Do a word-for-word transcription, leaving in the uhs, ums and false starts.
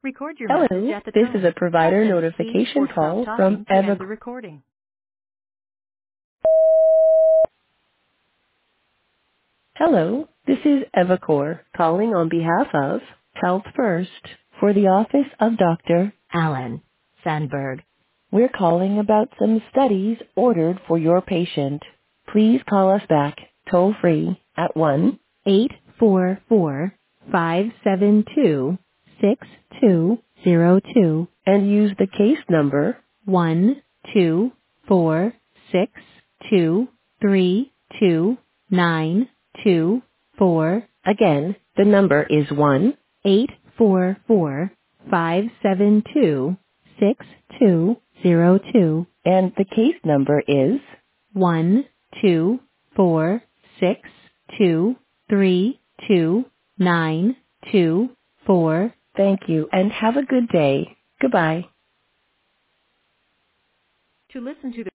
Record your message Hello, at the this is tone. a Press provider any key notification or stop call from talking to Eva. end the recording. Hello, this is Evacor calling on behalf of Health First for the office of Doctor Alan Sandberg. We're calling about some studies ordered for your patient. Please call us back toll free at one eight four four, five seven two, six two zero two and use the case number one two four six two three two nine two four. Again, the number is one eight four four five seven two six two zero two, and the case number is one two four six two three two nine two four. Thank you, and have a good day. Goodbye. To listen to the